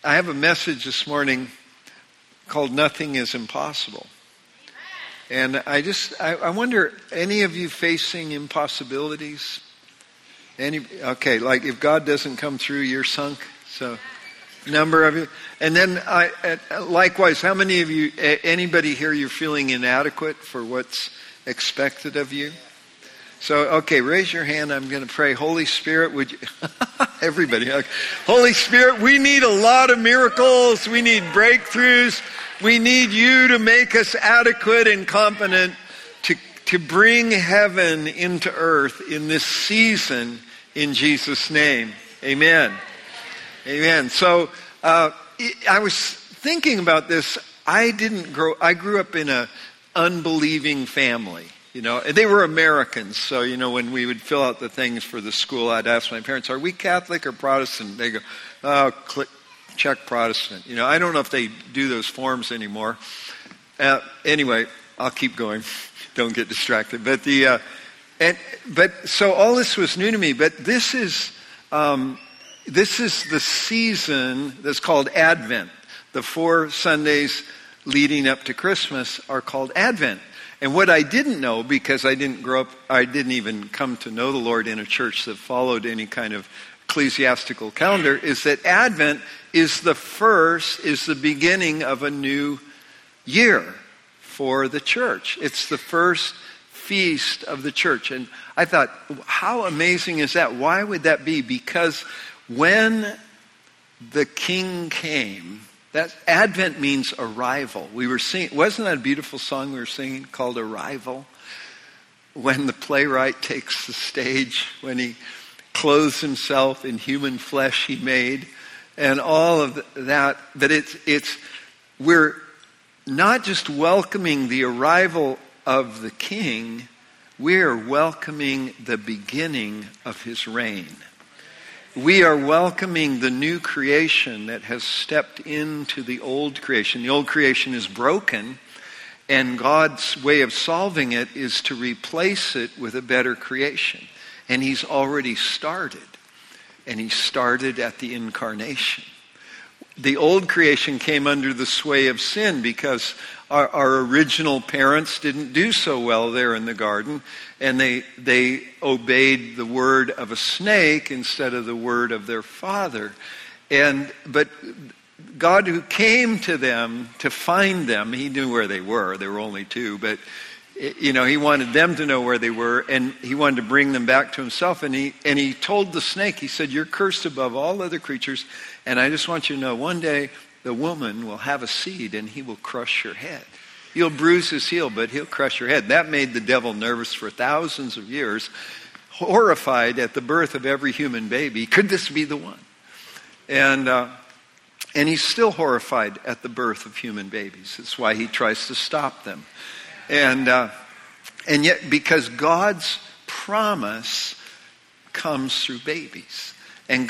I have a message this morning called Nothing is Impossible. And I wonder, any of you facing impossibilities? Okay, like if God doesn't come through, you're sunk. So, number of you. And then, likewise, how many of you, anybody here, you're feeling inadequate for what's expected of you? So, okay, raise your hand. I'm going to pray. Holy Spirit, would you... Everybody. Okay. Holy Spirit, we need a lot of miracles. We need breakthroughs. We need you to make us adequate and competent to bring heaven into earth in this season, in Jesus' name. Amen. Amen. So, I was thinking about this. I grew up in an unbelieving family. You know, they were Americans, so, you know, when we would fill out the things for the school, I'd ask my parents, are we Catholic or Protestant? They go, oh, check Protestant. You know, I don't know if they do those forms anymore. Anyway, I'll keep going. Don't get distracted. But so all this was new to me, but this is the season that's called Advent. The 4 Sundays leading up to Christmas are called Advent. And what I didn't know, because I didn't grow up, I didn't even come to know the Lord in a church that followed any kind of ecclesiastical calendar, is that Advent is the beginning of a new year for the church. It's the first feast of the church. And I thought, how amazing is that? Why would that be? Because when the King came, that Advent means arrival. We were singing, wasn't that a beautiful song we were singing called Arrival? When the playwright takes the stage, when he clothes himself in human flesh he made, and all of that. But we're not just welcoming the arrival of the King, we're welcoming the beginning of his reign. We are welcoming the new creation that has stepped into the old creation. The old creation is broken, and God's way of solving it is to replace it with a better creation. And he's already started. And he started at the incarnation. The old creation came under the sway of sin because our original parents didn't do so well there in the garden, and they obeyed the word of a snake instead of the word of their father. But God, who came to them to find them, he knew where they were. There were only 2, but you know, he wanted them to know where they were, and he wanted to bring them back to himself. And he told the snake, he said, "You're cursed above all other creatures, and I just want you to know, one day the woman will have a seed, and he will crush your head. You'll bruise his heel, but he'll crush your head." That made the devil nervous for thousands of years, horrified at the birth of every human baby. Could this be the one? And he's still horrified at the birth of human babies. That's why he tries to stop them. And yet, because God's promise comes through babies, and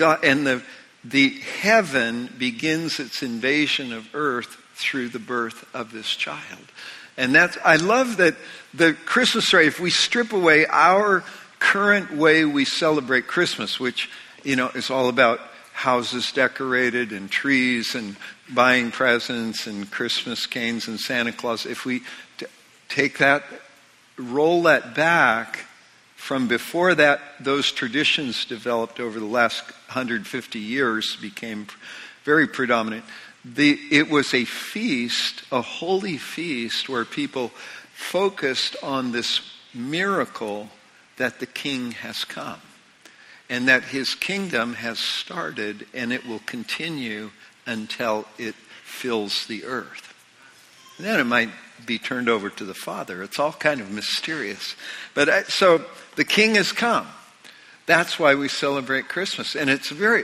the heaven begins its invasion of earth through the birth of this child. And I love that the Christmas story, if we strip away our current way we celebrate Christmas, which, you know, is all about houses decorated and trees and buying presents and Christmas canes and Santa Claus, if we take that, roll that back from before that, those traditions developed over the last 150 years, became very predominant. It was a feast, a holy feast, where people focused on this miracle that the King has come, and that his kingdom has started, and it will continue until it fills the earth. And then it might be turned over to the Father. It's all kind of mysterious. But so the King has come. That's why we celebrate Christmas. And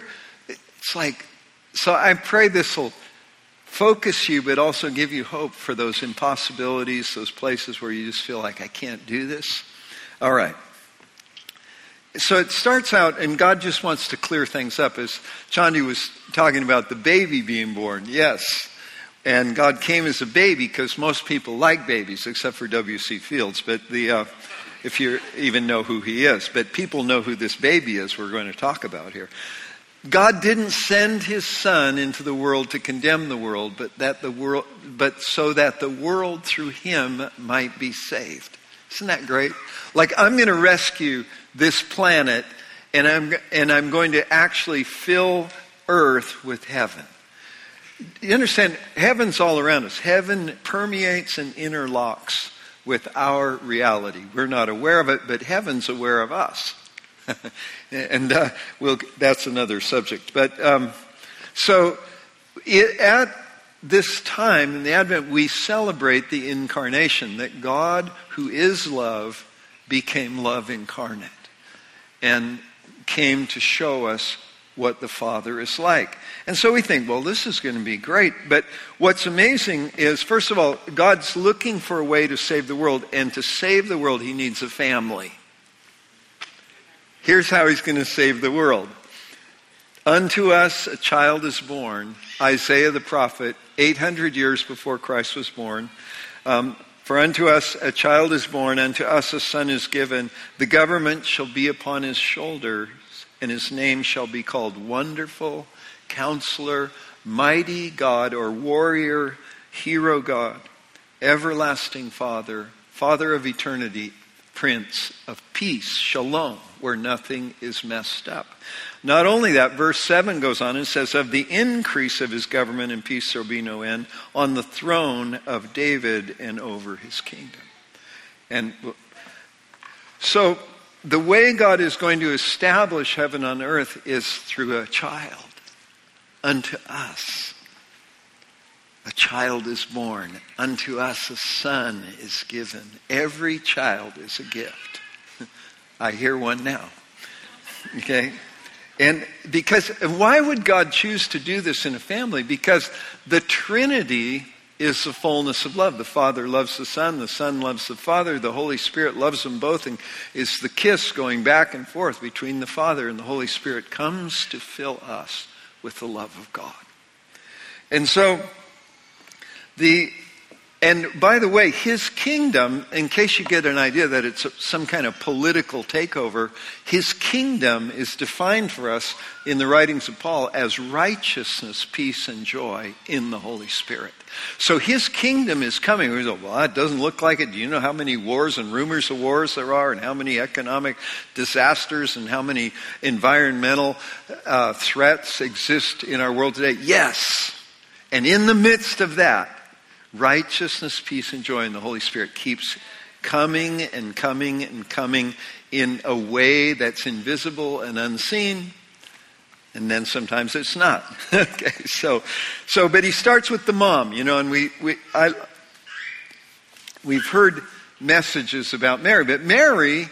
so I pray this will focus you, but also give you hope for those impossibilities, those places where you just feel like, I can't do this. All right. So it starts out, and God just wants to clear things up. As Chandi was talking about the baby being born, yes. And God came as a baby because most people like babies, except for W.C. Fields. But if you even know who he is. But people know who this baby is we're going to talk about here. God didn't send his Son into the world to condemn the world, but so that the world through him might be saved. Isn't that great? Like, I'm going to rescue this planet, and I'm going to actually fill earth with heaven. You understand? Heaven's all around us. Heaven permeates and interlocks with our reality. We're not aware of it, but heaven's aware of us. And that's another subject. But at this time in the Advent, we celebrate the incarnation, that God, who is love, became love incarnate and came to show us what the Father is like. And so we think, well, this is going to be great. But what's amazing is, first of all, God's looking for a way to save the world. And to save the world, he needs a family. Here's how he's going to save the world. Unto us a child is born, Isaiah the prophet, 800 years before Christ was born. For unto us a child is born, unto us a son is given. The government shall be upon his shoulders, and his name shall be called Wonderful, Counselor, Mighty God, or Warrior, Hero God, Everlasting Father, Father of eternity, Prince of Peace, Shalom, where nothing is messed up. Not only that, verse 7 goes on and says, of the increase of his government and peace there will be no end, on the throne of David and over his kingdom. And so the way God is going to establish heaven on earth is through a child. Unto us a child is born. Unto us a son is given. Every child is a gift. I hear one now. Okay? And why would God choose to do this in a family? Because the Trinity is the fullness of love. The Father loves the Son loves the Father, the Holy Spirit loves them both, and is the kiss going back and forth between the Father and the Holy Spirit comes to fill us with the love of God. And so, and by the way, his kingdom, in case you get an idea that it's some kind of political takeover, his kingdom is defined for us in the writings of Paul as righteousness, peace, and joy in the Holy Spirit. So his kingdom is coming. We go, well, that doesn't look like it. Do you know how many wars and rumors of wars there are, and how many economic disasters and how many environmental threats exist in our world today? Yes. And in the midst of that, righteousness, peace, and joy in the Holy Spirit keeps coming and coming and coming in a way that's invisible and unseen. And then sometimes it's not. Okay, but he starts with the mom, and we've heard messages about Mary, but Mary,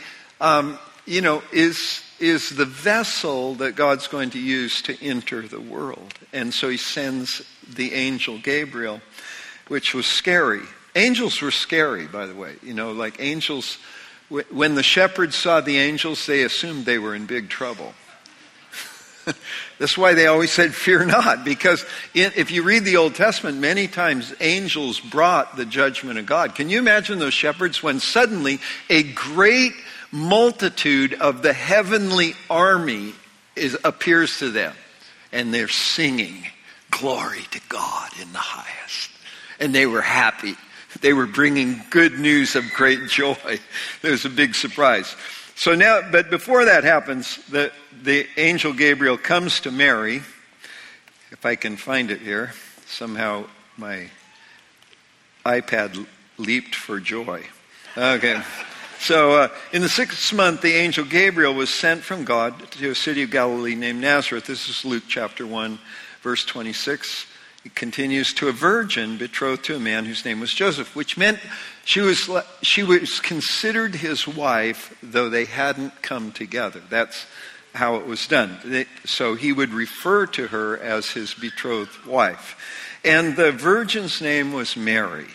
is the vessel that God's going to use to enter the world. And so he sends the angel Gabriel, which was scary. Angels were scary, by the way. Like angels, when the shepherds saw the angels, they assumed they were in big trouble. That's why they always said, fear not. Because if you read the Old Testament, many times angels brought the judgment of God. Can you imagine those shepherds when suddenly a great multitude of the heavenly army appears to them? And they're singing, glory to God in the highest. And they were happy. They were bringing good news of great joy. It was a big surprise. So now, but before that happens, the angel Gabriel comes to Mary. If I can find it here. Somehow my iPad leaped for joy. Okay. So in the 6th month, the angel Gabriel was sent from God to a city of Galilee named Nazareth. This is Luke chapter 1, verse 26. It continues, to a virgin betrothed to a man whose name was Joseph, which meant she was considered his wife, though they hadn't come together. That's how it was done. So he would refer to her as his betrothed wife. And the virgin's name was Mary.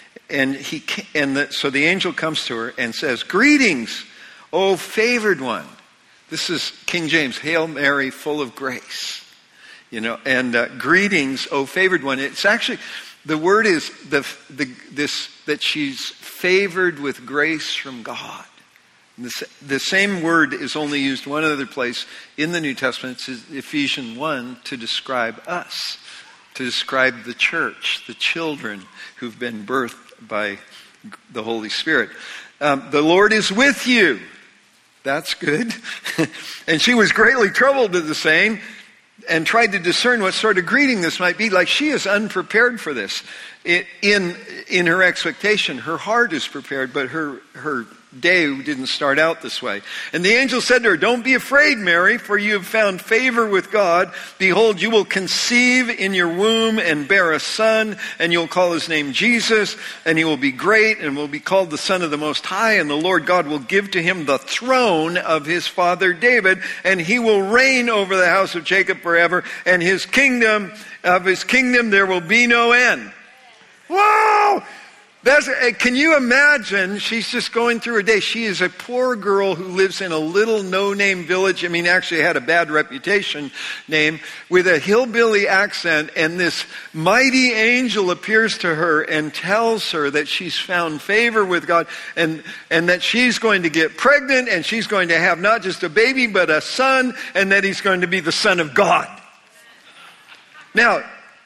So the angel comes to her and says, greetings, O favored one. This is King James, Hail Mary, full of grace. Greetings, O favored one. It's actually, the word is that she's favored with grace from God. The same word is only used one other place in the New Testament. It's Ephesians 1 to describe us, to describe the church, the children who've been birthed by the Holy Spirit. The Lord is with you. That's good. And she was greatly troubled at the saying and tried to discern what sort of greeting this might be. Like, she is unprepared for this. In her expectation, her heart is prepared, but her day didn't start out this way. And the angel said to her, "Don't be afraid, Mary, for you have found favor with God. Behold, you will conceive in your womb and bear a son, and you'll call his name Jesus, and he will be great and will be called the Son of the Most High, and the Lord God will give to him the throne of his father David, and he will reign over the house of Jacob forever, and his kingdom there will be no end." Whoa! Can you imagine? She's just going through her day. She is a poor girl who lives in a little no-name village. I mean, actually had a bad reputation name, with a hillbilly accent. And this mighty angel appears to her and tells her that she's found favor with God, and that she's going to get pregnant, and she's going to have not just a baby, but a son, and that he's going to be the Son of God. Now,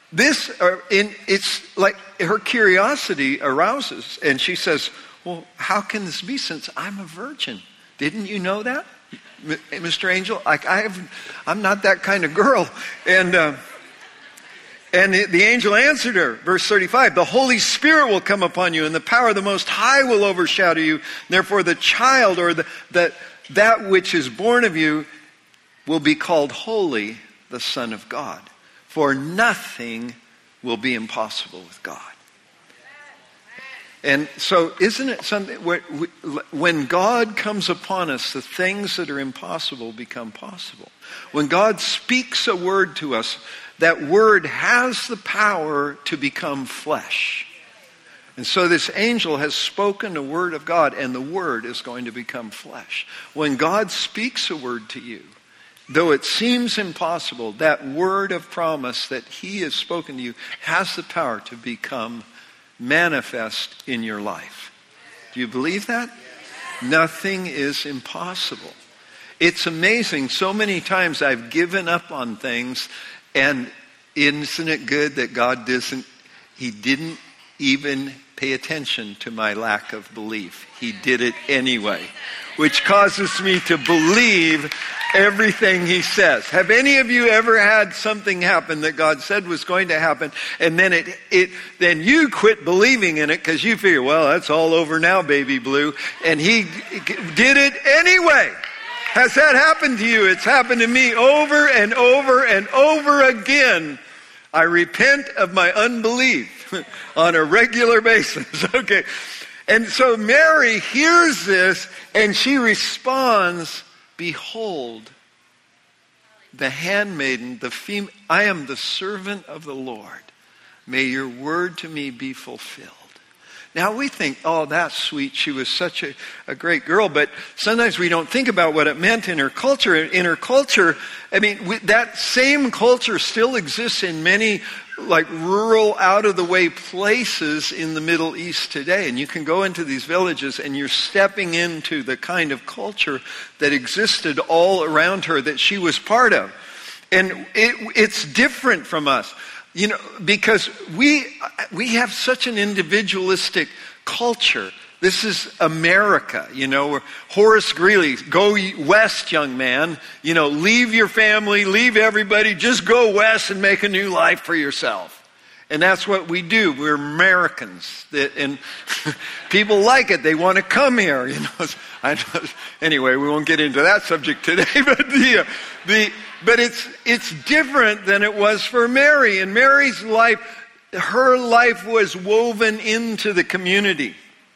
it's like her curiosity arouses, and she says, "Well, how can this be since I'm a virgin? Didn't you know that, Mr. Angel? Like, I'm not that kind of girl." And the angel answered her, verse 35, "The Holy Spirit will come upon you, and the power of the Most High will overshadow you. Therefore, the child, or that which is born of you, will be called holy, the Son of God. For nothing will be impossible with God." And so, isn't it something, when God comes upon us, the things that are impossible become possible. When God speaks a word to us, that word has the power to become flesh. And so this angel has spoken a word of God, and the word is going to become flesh. When God speaks a word to you, though it seems impossible, that word of promise that he has spoken to you has the power to become manifest in your life. Do you believe that? Nothing is impossible. It's amazing. So many times I've given up on things, and isn't it good that God he didn't even pay attention to my lack of belief. He did it anyway, which causes me to believe everything he says. Have any of you ever had something happen that God said was going to happen, and then then you quit believing in it because you figure, well, that's all over now, baby blue, and he did it anyway? Has that happened to you? It's happened to me over and over and over again. I repent of my unbelief on a regular basis. Okay. And so Mary hears this, and she responds, "Behold, the handmaiden, I am the servant of the Lord. May your word to me be fulfilled." Now we think, oh, that's sweet. She was such a great girl. But sometimes we don't think about what it meant in her culture. In her culture, I mean, that same culture still exists in many like rural, out-of-the-way places in the Middle East today. And you can go into these villages and you're stepping into the kind of culture that existed all around her that she was part of. And it's different from us. You know, because we have such an individualistic culture. This is America, you know, where Horace Greeley, go west, young man. You know, leave your family, leave everybody, just go west and make a new life for yourself. And that's what we do. We're Americans. And people like it. They want to come here, you know. Anyway, we won't get into that subject today, but it's different than it was for Mary. In Mary's life, her life was woven into the community.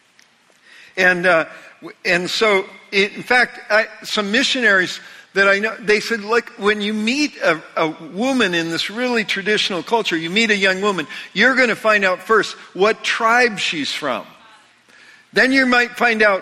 And so, in fact, some missionaries that I know, they said, look, when you meet a woman in this really traditional culture, you meet a young woman, you're going to find out first what tribe she's from. Then you might find out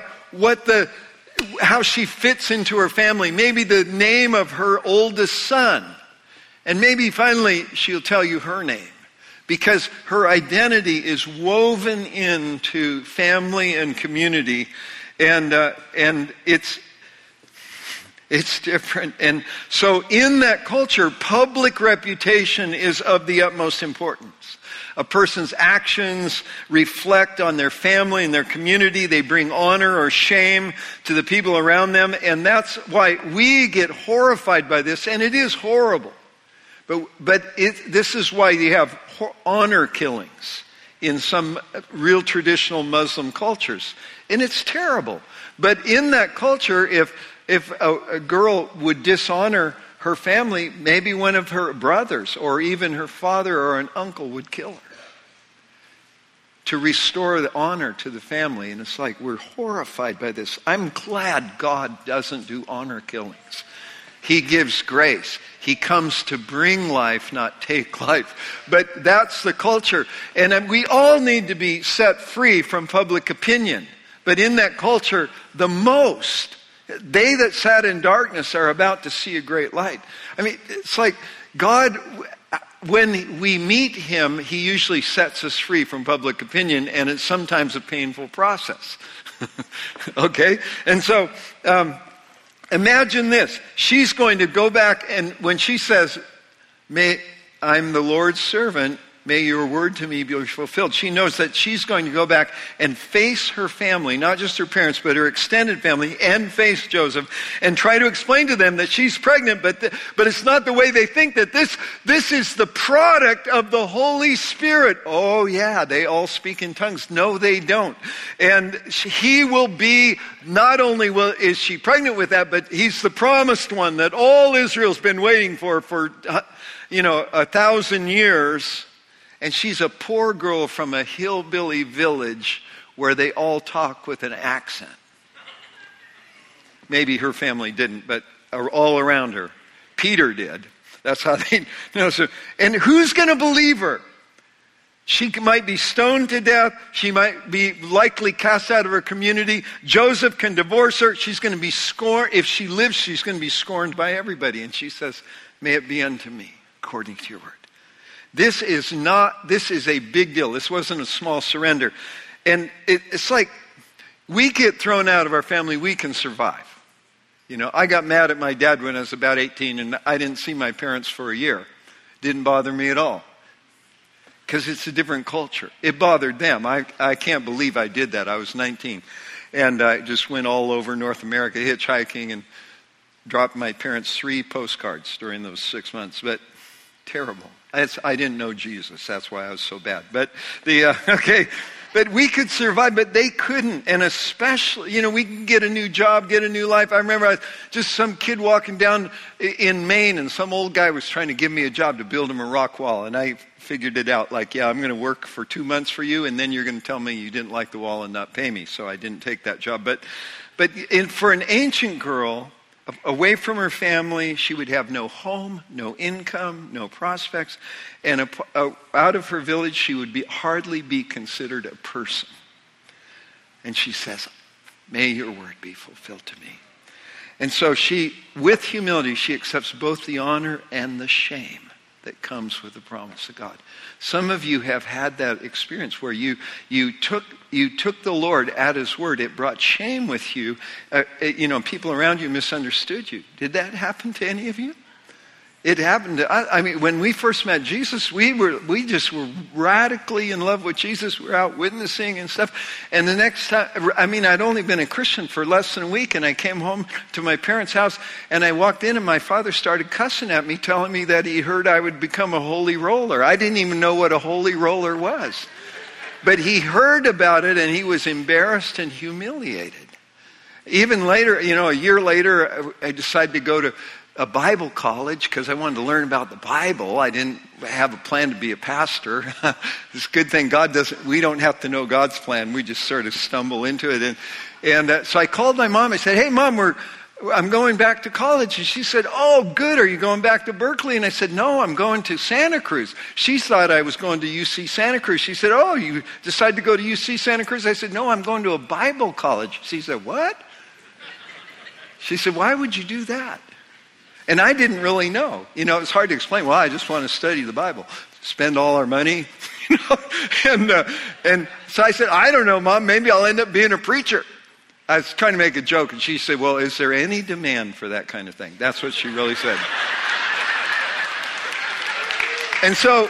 how she fits into her family, maybe the name of her oldest son. And maybe finally she'll tell you her name, because her identity is woven into family and community. And it's different. And so in that culture, public reputation is of the utmost importance. A person's actions reflect on their family and their community. They bring honor or shame to the people around them. And that's why we get horrified by this. And it is horrible. But this is why you have honor killings in some real traditional Muslim cultures. And it's terrible. But in that culture, if a girl would dishonor her family, maybe one of her brothers or even her father or an uncle would kill her to restore the honor to the family. And it's like we're horrified by this. I'm glad God doesn't do honor killings. He gives grace. He comes to bring life, not take life. But that's the culture. And we all need to be set free from public opinion. But in that culture, they that sat in darkness are about to see a great light. I mean, it's like God, when we meet him, he usually sets us free from public opinion, and it's sometimes a painful process. Okay? And so, imagine this. She's going to go back, and when she says, I'm the Lord's servant, may your word to me be fulfilled. She knows that she's going to go back and face her family, not just her parents, but her extended family, and face Joseph, and try to explain to them that she's pregnant, but it's not the way they think, that this is the product of the Holy Spirit. Oh yeah, they all speak in tongues. No, they don't. And he will be, not only is she pregnant with that, but he's the promised one that all Israel's been waiting for 1,000 years. And she's a poor girl from a hillbilly village where they all talk with an accent. Maybe her family didn't, but all around her. Peter did. That's how they know. So, and who's going to believe her? She might be stoned to death. She might be likely cast out of her community. Joseph can divorce her. She's going to be scorned. If she lives, she's going to be scorned by everybody. And she says, may it be unto me according to your word. This is a big deal. This wasn't a small surrender. And it's like we get thrown out of our family, we can survive. I got mad at my dad when I was about 18 and I didn't see my parents for a year. Didn't bother me at all. Because it's a different culture. It bothered them. I can't believe I did that. I was 19. And I just went all over North America hitchhiking and dropped my parents 3 postcards during those 6 months. But terrible. I didn't know Jesus. That's why I was so bad. But but we could survive, but they couldn't. And especially, we can get a new job, get a new life. I remember just some kid walking down in Maine, and some old guy was trying to give me a job to build him a rock wall. And I figured it out, like, I'm going to work for 2 months for you, and then you're going to tell me you didn't like the wall and not pay me. So I didn't take that job. But for an ancient girl, away from her family, she would have no home, no income, no prospects. And out of her village, she would hardly be considered a person. And she says, may your word be fulfilled to me. And so she, with humility, she accepts both the honor and the shame that comes with the promise of God. Some of you have had that experience where you took the Lord at his word. It brought shame with you. People around you misunderstood you. Did that happen to any of you? It happened to us. I mean, when we first met Jesus, we just were radically in love with Jesus. We were out witnessing and stuff. And the next time, I'd only been a Christian for less than a week, and I came home to my parents' house, and I walked in, and my father started cussing at me, telling me that he heard I would become a holy roller. I didn't even know what a holy roller was. But he heard about it, and he was embarrassed and humiliated. Even later, a year later, I decided to go to a Bible college because I wanted to learn about the Bible. I didn't have a plan to be a pastor. It's a good thing we don't have to know God's plan. We just sort of stumble into it. And so I called my mom. I said, hey, Mom, I'm going back to college. And she said, oh, good. Are you going back to Berkeley? And I said, no, I'm going to Santa Cruz. She thought I was going to UC Santa Cruz. She said, oh, you decided to go to UC Santa Cruz? I said, no, I'm going to a Bible college. She said, what? She said, why would you do that? And I didn't really know. It's hard to explain. Well, I just want to study the Bible. Spend all our money. And so I said, I don't know, Mom. Maybe I'll end up being a preacher. I was trying to make a joke, and she said, well, is there any demand for that kind of thing? That's what she really said. And so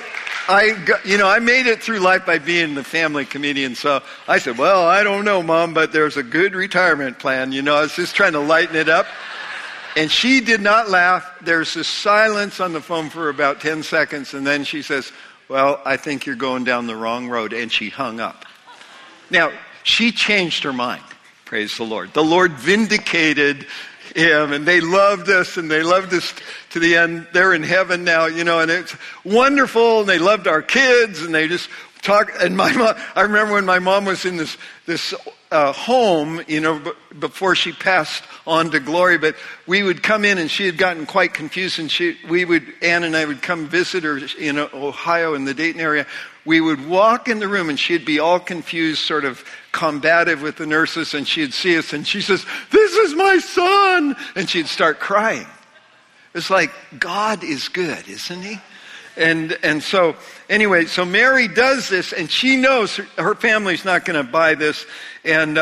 I made it through life by being the family comedian. So I said, well, I don't know, Mom, but there's a good retirement plan. I was just trying to lighten it up. And she did not laugh. There's this silence on the phone for about 10 seconds. And then she says, well, I think you're going down the wrong road. And she hung up. Now, she changed her mind. Praise the Lord. The Lord vindicated him, and they loved us, and they loved us to the end. They're in heaven now, and it's wonderful, and they loved our kids, and they just talk. And my mom, I remember when my mom was in this home, before she passed on to glory, but we would come in, and she had gotten quite confused, and Ann and I would come visit her in Ohio, in the Dayton area. We would walk in the room, and she'd be all confused, sort of combative with the nurses, and she'd see us, and she says, this is my son! And she'd start crying. It's like, God is good, isn't he? And so, anyway, so Mary does this, and she knows her family's not going to buy this. And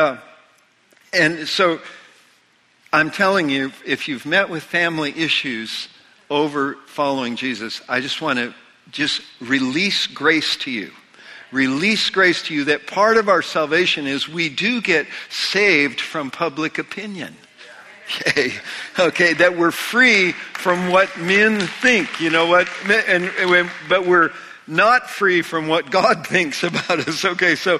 so, I'm telling you, if you've met with family issues over following Jesus, I just want to release grace to you. Release grace to you that part of our salvation is we do get saved from public opinion. Okay, that we're free from what men think, but we're not free from what God thinks about us. Okay, so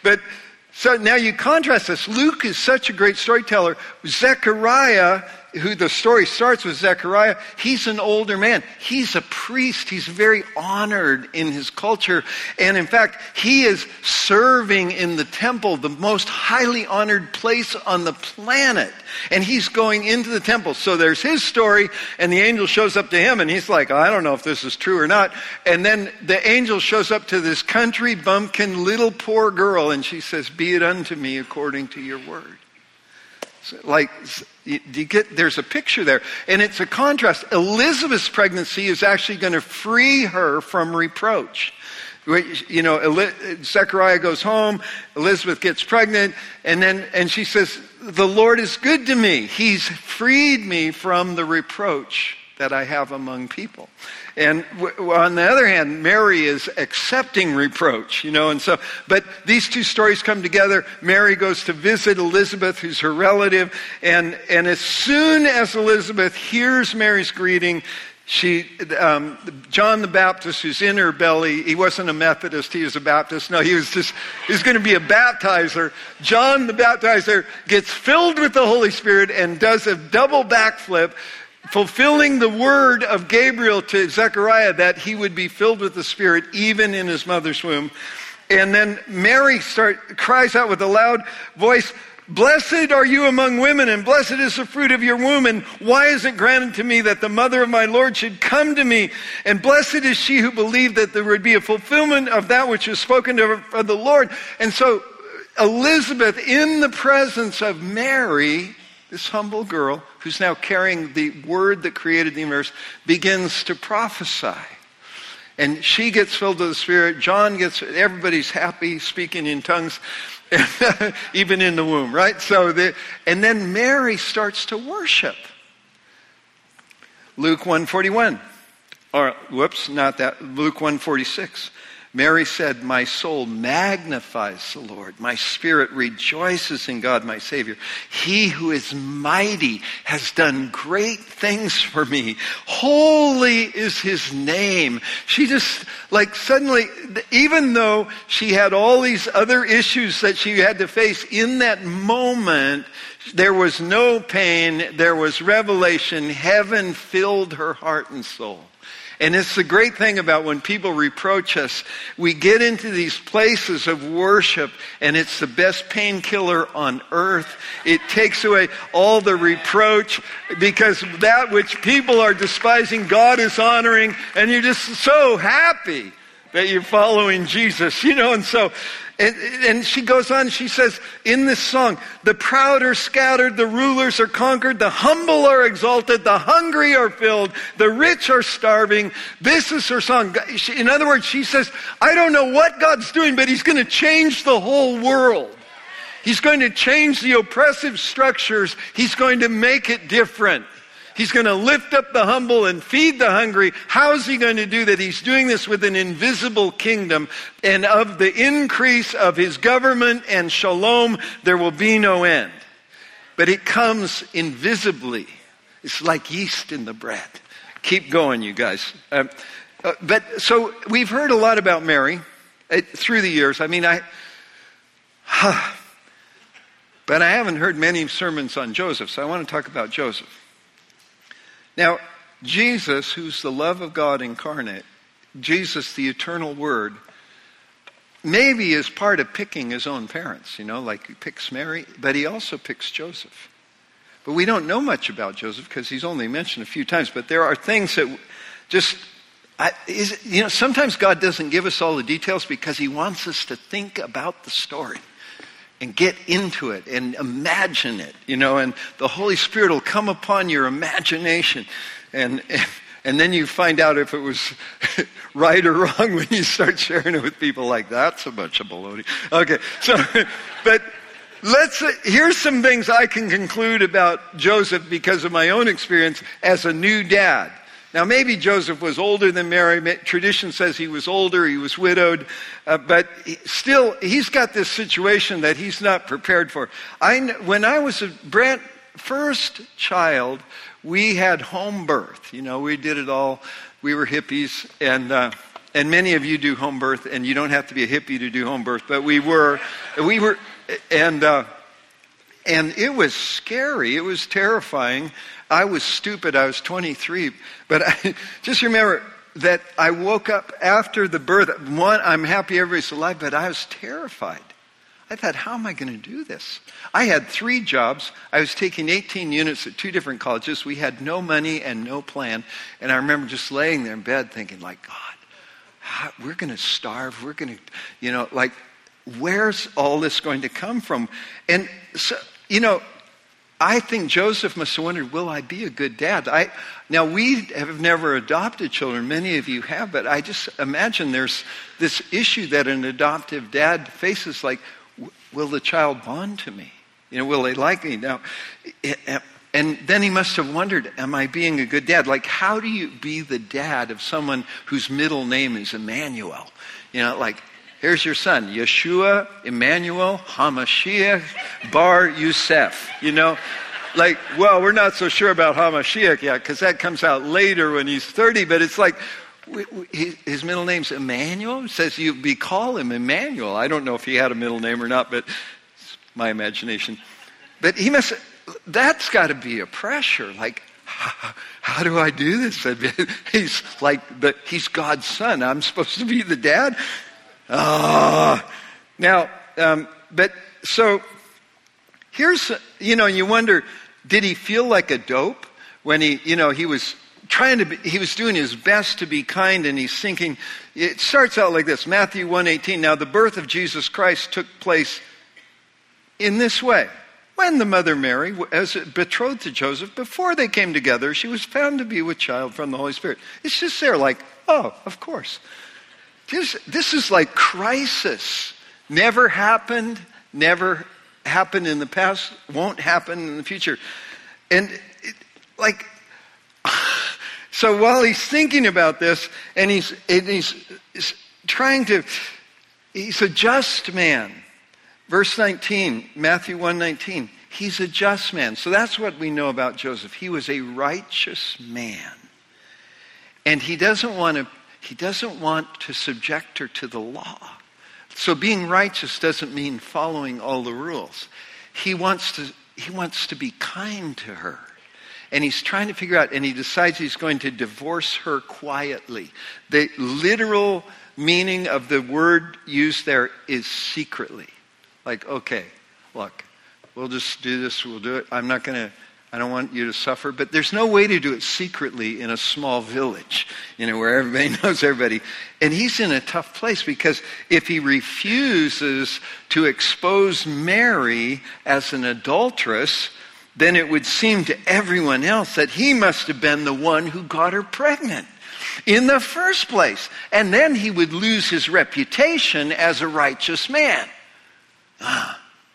now you contrast this. Luke is such a great storyteller. Zechariah, who the story starts with Zechariah, he's an older man. He's a priest. He's very honored in his culture. And in fact, he is serving in the temple, the most highly honored place on the planet. And he's going into the temple. So there's his story, and the angel shows up to him, and he's like, I don't know if this is true or not. And then the angel shows up to this country bumpkin little poor girl, and she says, be it unto me according to your word. There's a picture there, and it's a contrast. Elizabeth's pregnancy is actually going to free her from reproach. Zechariah goes home, Elizabeth gets pregnant, and she says, the Lord is good to me. He's freed me from the reproach that I have among people. And on the other hand, Mary is accepting reproach, but these two stories come together. Mary goes to visit Elizabeth, who's her relative, and as soon as Elizabeth hears Mary's greeting, John the Baptist, who's in her belly, he wasn't a Methodist, he was a Baptist. No, he was going to be a baptizer. John the Baptizer gets filled with the Holy Spirit and does a double backflip, fulfilling the word of Gabriel to Zechariah that he would be filled with the Spirit even in his mother's womb. And then Mary cries out with a loud voice, blessed are you among women, and blessed is the fruit of your womb. And why is it granted to me that the mother of my Lord should come to me? And blessed is she who believed that there would be a fulfillment of that which was spoken to her of the Lord. And so Elizabeth, in the presence of Mary, this humble girl who's now carrying the word that created the universe, begins to prophesy. And she gets filled with the Spirit. Everybody's happy, speaking in tongues, even in the womb, right? And then Mary starts to worship. Luke 1:41. Luke 1:46. Mary said, my soul magnifies the Lord. My spirit rejoices in God, my Savior. He who is mighty has done great things for me. Holy is his name. She just, suddenly, even though she had all these other issues that she had to face, in that moment, there was no pain. There was revelation. Heaven filled her heart and soul. And it's the great thing about when people reproach us, we get into these places of worship, and it's the best painkiller on earth. It takes away all the reproach, because that which people are despising, God is honoring, and you're just so happy that you're following Jesus, and so... And she goes on, she says in this song, the proud are scattered, the rulers are conquered, the humble are exalted, the hungry are filled, the rich are starving. This is her song. In other words, she says, I don't know what God's doing, but he's going to change the whole world. He's going to change the oppressive structures. He's going to make it different. He's going to lift up the humble and feed the hungry. How is he going to do that? He's doing this with an invisible kingdom. And of the increase of his government and shalom, there will be no end. But it comes invisibly. It's like yeast in the bread. Keep going, you guys. But so we've heard a lot about Mary through the years. I mean, but I haven't heard many sermons on Joseph, so I want to talk about Joseph. Now, Jesus, who's the love of God incarnate, Jesus, the eternal Word, maybe is part of picking his own parents, like he picks Mary, but he also picks Joseph. But we don't know much about Joseph because he's only mentioned a few times, but there are things that just... sometimes God doesn't give us all the details because he wants us to think about the story and get into it and imagine it, and the Holy Spirit will come upon your imagination and then you find out if it was right or wrong when you start sharing it with people like, that's a bunch of baloney. Okay, so, but here's some things I can conclude about Joseph because of my own experience as a new dad. Now, maybe Joseph was older than Mary. Tradition says he was older, he was widowed. But still, he's got this situation that he's not prepared for. When I was a first child, we had home birth. We did it all. We were hippies. And many of you do home birth. And you don't have to be a hippie to do home birth. But we were, and it was scary. It was terrifying. I was stupid. I was 23. But I just remember that I woke up after the birth. One, I'm happy everybody's alive, but I was terrified. I thought, how am I going to do this? I had 3 jobs. I was taking 18 units at 2 different colleges. We had no money and no plan. And I remember just laying there in bed thinking, like, God, we're going to starve. We're going to, where's all this going to come from? And so, I think Joseph must have wondered, will I be a good dad? Now, we have never adopted children. Many of you have, but I just imagine there's this issue that an adoptive dad faces, like, will the child bond to me? Will they like me? Now, and then he must have wondered, am I being a good dad? Like, how do you be the dad of someone whose middle name is Emmanuel? Here's your son, Yeshua, Emmanuel, Hamashiach, Bar Yosef. Well, we're not so sure about Hamashiach yet because that comes out later when he's 30. But it's like, his middle name's Emmanuel. It says call him Emmanuel. I don't know if he had a middle name or not, but it's my imagination. But that's got to be a pressure. Like, how do I do this? He's God's son. I'm supposed to be the dad. Now, but so here's, you wonder, did he feel like a dope when he was he was doing his best to be kind, and he's thinking, it starts out like this, Matthew 1:18, now the birth of Jesus Christ took place in this way. When the mother Mary, as betrothed to Joseph, before they came together, she was found to be with child from the Holy Spirit. It's just there like, oh, of course. This is like crisis. Never happened in the past, won't happen in the future. And so while he's thinking about this, and he's trying to, he's a just man. Verse 19, Matthew 1:19, he's a just man. So that's what we know about Joseph. He was a righteous man. And he doesn't want to subject her to the law. So being righteous doesn't mean following all the rules. He wants to be kind to her. And he's trying to figure out, and he decides he's going to divorce her quietly. The literal meaning of the word used there is secretly. Like, okay, look, we'll just do this, we'll do it. I don't want you to suffer, but there's no way to do it secretly in a small village, where everybody knows everybody. And he's in a tough place because if he refuses to expose Mary as an adulteress, then it would seem to everyone else that he must have been the one who got her pregnant in the first place. And then he would lose his reputation as a righteous man.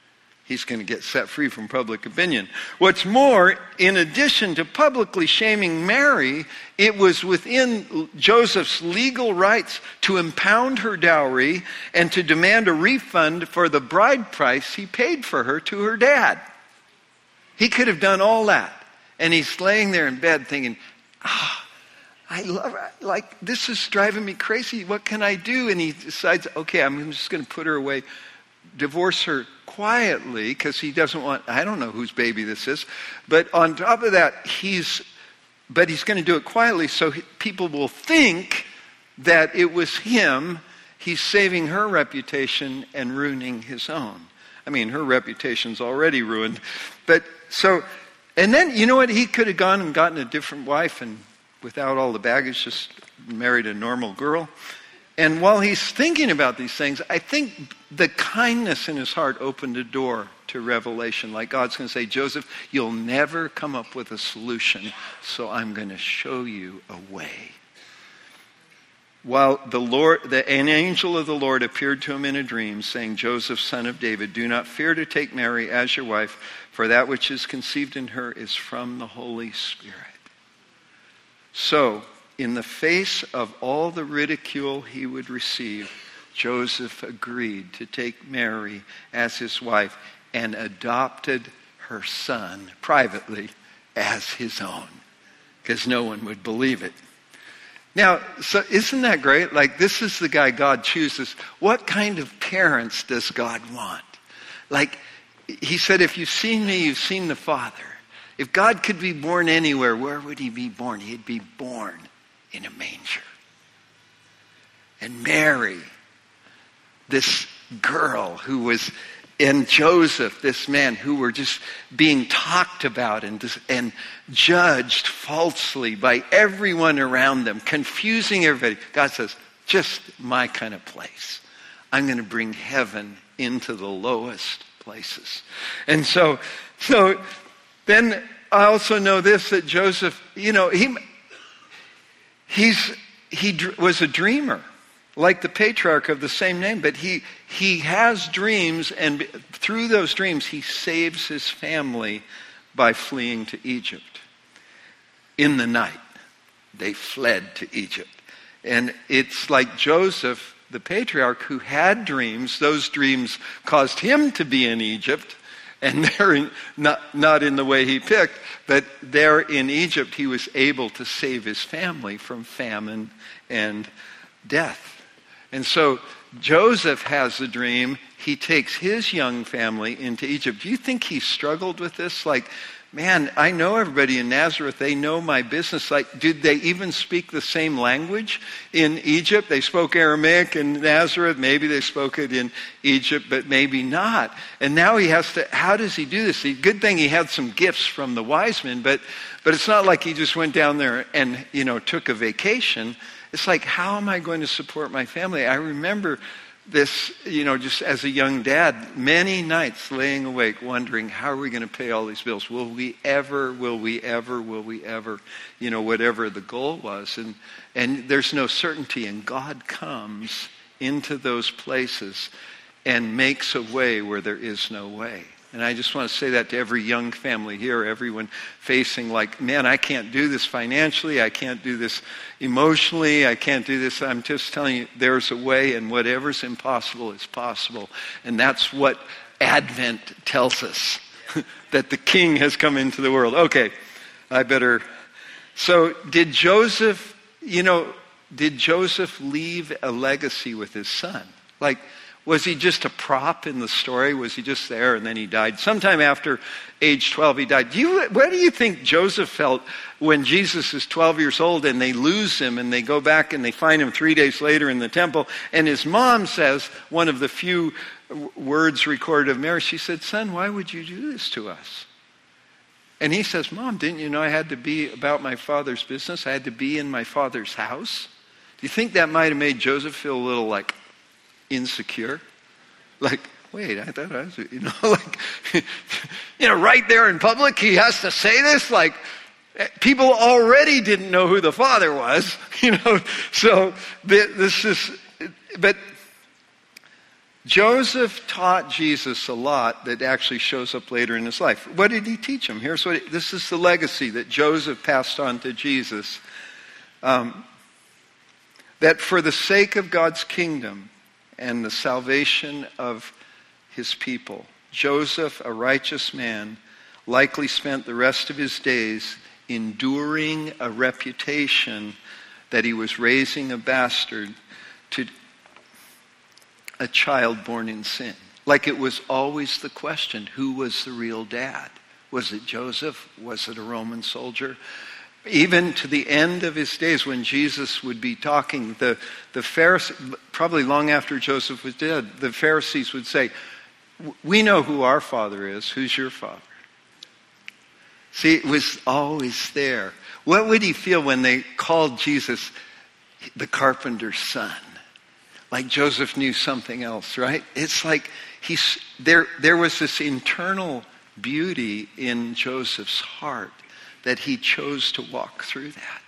he's going to get set free from public opinion. What's more, in addition to publicly shaming Mary, it was within Joseph's legal rights to impound her dowry and to demand a refund for the bride price he paid for her to her dad. He could have done all that. And he's laying there in bed thinking, I love her. Like, this is driving me crazy. What can I do? And he decides, okay, I'm just going to put her away, divorce her quietly, because he doesn't want, I don't know whose baby this is. But on top of that, he's going to do it quietly so people will think that it was him. He's saving her reputation and ruining his own. I mean, her reputation's already ruined. But so, and then, you know what? He could have gone and gotten a different wife and without all the baggage, just married a normal girl. And while he's thinking about these things, I think the kindness in his heart opened a door to revelation. Like God's going to say, Joseph, you'll never come up with a solution, so I'm going to show you a way. While an angel of the Lord appeared to him in a dream, saying, Joseph, son of David, do not fear to take Mary as your wife, for that which is conceived in her is from the Holy Spirit. So, in the face of all the ridicule he would receive, Joseph agreed to take Mary as his wife and adopted her son privately as his own, because no one would believe it. Now, so isn't that great? Like, this is the guy God chooses. What kind of parents does God want? Like, he said, if you've seen me, you've seen the Father. If God could be born anywhere, where would he be born? He'd be born in a manger. And Mary, this girl who was, and Joseph, this man who were just being talked about and judged falsely by everyone around them, confusing everybody. God says, just my kind of place. I'm going to bring heaven into the lowest places. And so then I also know this, that Joseph, you know, he was a dreamer, like the patriarch of the same name, but he has dreams, and through those dreams he saves his family by fleeing to Egypt. In the night, they fled to Egypt. And it's like Joseph, the patriarch, who had dreams. Those dreams caused him to be in Egypt, and they're not in the way he picked, but there in Egypt he was able to save his family from famine and death. And so Joseph has a dream. He takes his young family into Egypt. Do you think he struggled with this? Like, man, I know everybody in Nazareth. They know my business. Like, did they even speak the same language in Egypt? They spoke Aramaic in Nazareth. Maybe they spoke it in Egypt, but maybe not. And now he has to, how does he do this? Good thing he had some gifts from the wise men, but it's not like he just went down there and, took a vacation. It's like, how am I going to support my family? I remember this, just as a young dad, many nights laying awake wondering, how are we going to pay all these bills? Will we ever, whatever the goal was. And there's no certainty. And God comes into those places and makes a way where there is no way. And I just want to say that to every young family here, everyone facing like, man, I can't do this financially, I can't do this emotionally, I can't do this. I'm just telling you, there's a way, and whatever's impossible is possible. And that's what Advent tells us, that the King has come into the world. Okay, so did Joseph leave a legacy with his son? Like, was he just a prop in the story? Was he just there and then he died? Sometime after age 12 he died. What do you think Joseph felt when Jesus is 12 years old and they lose him and they go back and they find him 3 days later in the temple, and his mom says, one of the few words recorded of Mary, she said, "Son, why would you do this to us?" And he says, "Mom, didn't you know I had to be about my father's business? I had to be in my father's house." Do you think that might have made Joseph feel a little like insecure? Like, wait, I thought I was, right there in public, he has to say this? Like, people already didn't know who the father was, so this is, but Joseph taught Jesus a lot that actually shows up later in his life. What did he teach him? This is the legacy that Joseph passed on to Jesus. That for the sake of God's kingdom and the salvation of his people, Joseph, a righteous man, likely spent the rest of his days enduring a reputation that he was raising a bastard to a child born in sin. Like it was always the question, who was the real dad? Was it Joseph? Was it a Roman soldier? Even to the end of his days when Jesus would be talking, the Pharisees, probably long after Joseph was dead, the Pharisees would say, we know who our father is. Who's your father? See, it was always there. What would he feel when they called Jesus the carpenter's son? Like Joseph knew something else, right? It's like there was this internal beauty in Joseph's heart that he chose to walk through that.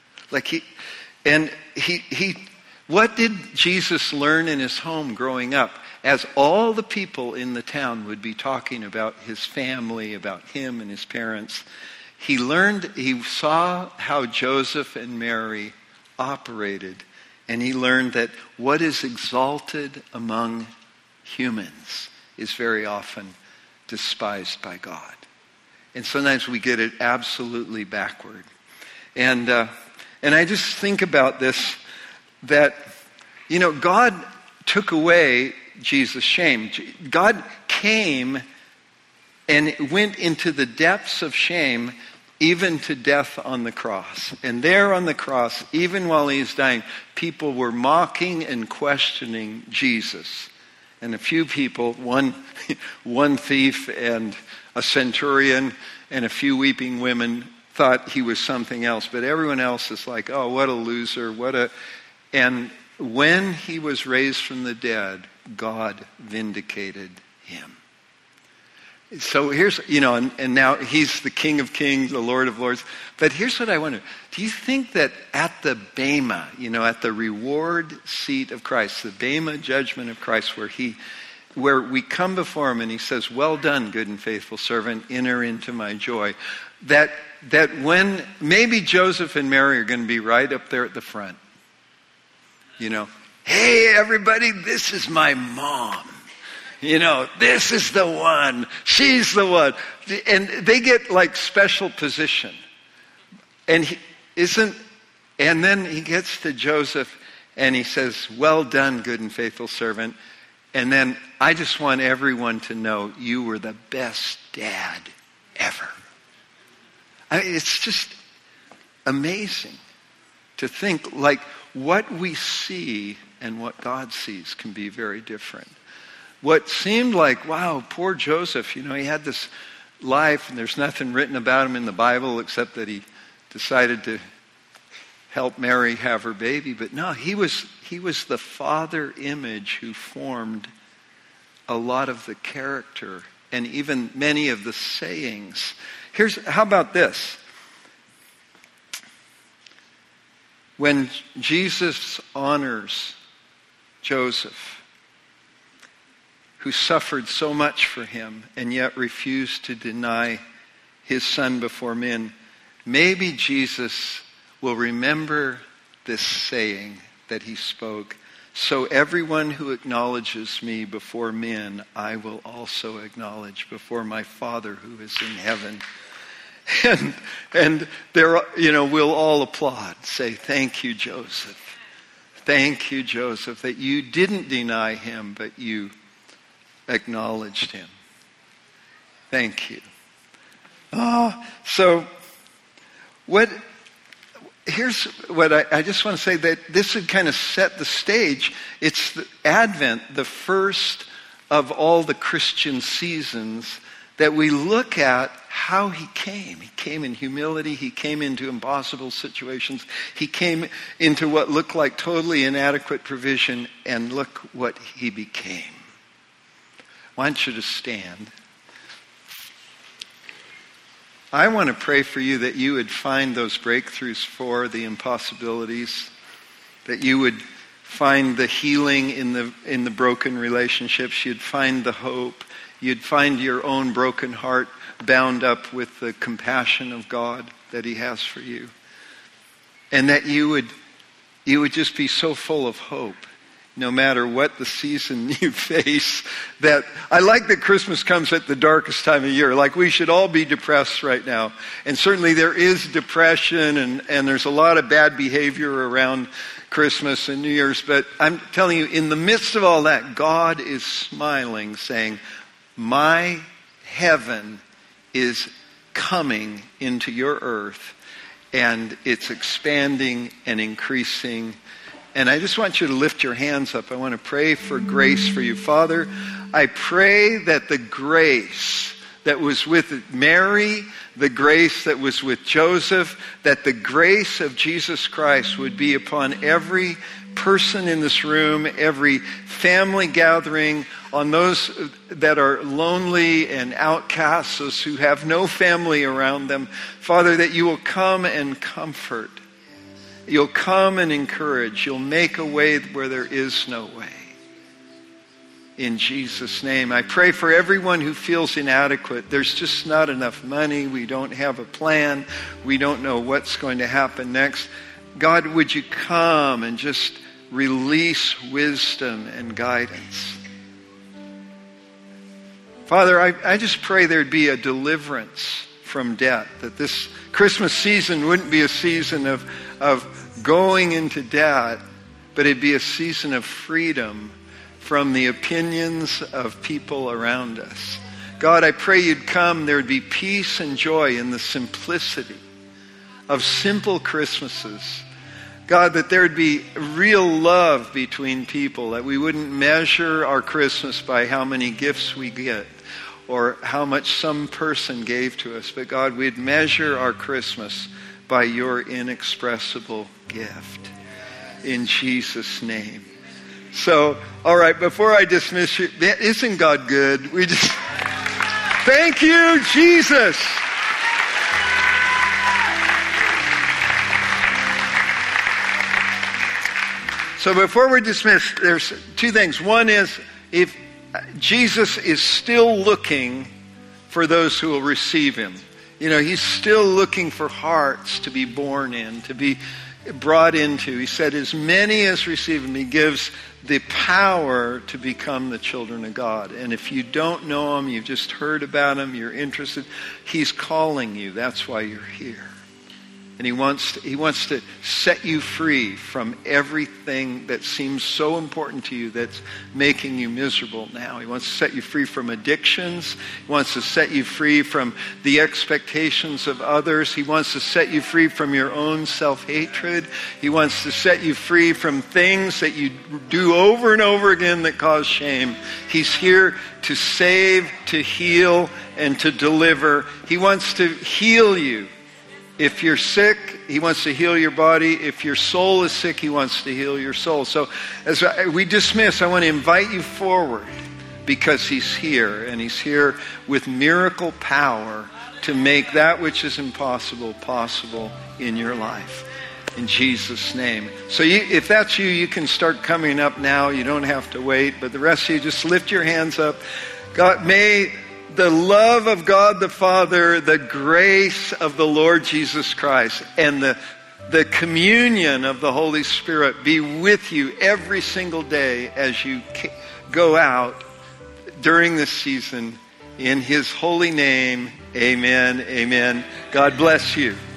What did Jesus learn in his home growing up? As all the people in the town would be talking about his family, about him and his parents, he saw how Joseph and Mary operated. And he learned that what is exalted among humans is very often despised by God. And sometimes we get it absolutely backward. And I just think about this, that, God took away Jesus' shame. God came and went into the depths of shame, even to death on the cross. And there on the cross, even while he's dying, people were mocking and questioning Jesus. And a few people, one thief and a centurion and a few weeping women, thought he was something else. But everyone else is like, oh, what a loser, And when he was raised from the dead, God vindicated him. So here's, and now he's the King of Kings, the Lord of Lords. But here's what I wonder. Do you think that at the Bema, at the reward seat of Christ, the Bema judgment of Christ, where we come before him and he says, well done, good and faithful servant, enter into my joy, that when maybe Joseph and Mary are going to be right up there at the front, hey everybody, this is my mom. This is the one. She's the one. And they get like special position. And then he gets to Joseph and he says, well done, good and faithful servant. And then I just want everyone to know you were the best dad ever. It's just amazing to think like what we see and what God sees can be very different. What seemed like, wow, poor Joseph, he had this life and there's nothing written about him in the Bible except that he decided to help Mary have her baby. But no, he was the father image who formed a lot of the character and even many of the sayings. How about this? When Jesus honors Joseph, who suffered so much for him and yet refused to deny his son before men, maybe Jesus will remember this saying that he spoke. So everyone who acknowledges me before men, I will also acknowledge before my Father who is in heaven. And there, we'll all applaud, say, thank you, Joseph. Thank you, Joseph, that you didn't deny him, but you acknowledged him. Thank you. Here's what I just want to say, that this would kind of set the stage. It's the Advent, the first of all the Christian seasons, that we look at how he came. He came in humility. He came into impossible situations. He came into what looked like totally inadequate provision, and look what he became. I want you to stand. I want to pray for you that you would find those breakthroughs for the impossibilities, that you would find the healing in the broken relationships. You'd find the hope. You'd find your own broken heart bound up with the compassion of God that he has for you. And that you would just be so full of hope, no matter what the season you face. That I like that Christmas comes at the darkest time of year. Like, we should all be depressed right now. And certainly there is depression and there's a lot of bad behavior around Christmas and New Year's. But I'm telling you, in the midst of all that, God is smiling, saying, my heaven is coming into your earth, and it's expanding and increasing. And I just want you to lift your hands up. I want to pray for grace for you. Father, I pray that the grace that was with Mary, the grace that was with Joseph, that the grace of Jesus Christ would be upon every person in this room, every family gathering, on those that are lonely and outcasts, those who have no family around them. Father, that you will come and comfort. You'll come and encourage. You'll make a way where there is no way. In Jesus' name. I pray for everyone who feels inadequate. There's just not enough money. We don't have a plan. We don't know what's going to happen next. God, would you come and just release wisdom and guidance? Father, I just pray there'd be a deliverance from debt, that this Christmas season wouldn't be a season of going into debt, but it'd be a season of freedom from the opinions of people around us. God, I pray you'd come. There'd be peace and joy in the simplicity of simple Christmases. God, that there'd be real love between people, that we wouldn't measure our Christmas by how many gifts we get or how much some person gave to us. But God, we'd measure our Christmas by your inexpressible gift. In Jesus' name. So, all right, before I dismiss you, isn't God good? Thank you, Jesus. So before we're dismissed, there's two things. One is, if Jesus is still looking for those who will receive him. He's still looking for hearts to be born in, to be brought into. He said, as many as receive him, he gives the power to become the children of God. And if you don't know him, you've just heard about him, you're interested, he's calling you. That's why you're here. And he wants to set you free from everything that seems so important to you that's making you miserable now. He wants to set you free from addictions. He wants to set you free from the expectations of others. He wants to set you free from your own self-hatred. He wants to set you free from things that you do over and over again that cause shame. He's here to save, to heal, and to deliver. He wants to heal you. If you're sick, he wants to heal your body. If your soul is sick, he wants to heal your soul. So as we dismiss, I want to invite you forward because he's here. And he's here with miracle power to make that which is impossible possible in your life. In Jesus' name. So if that's you, you can start coming up now. You don't have to wait. But the rest of you, just lift your hands up. God, may the love of God the Father, the grace of the Lord Jesus Christ, and the communion of the Holy Spirit be with you every single day as you go out during this season. In his holy name, amen, amen. God bless you.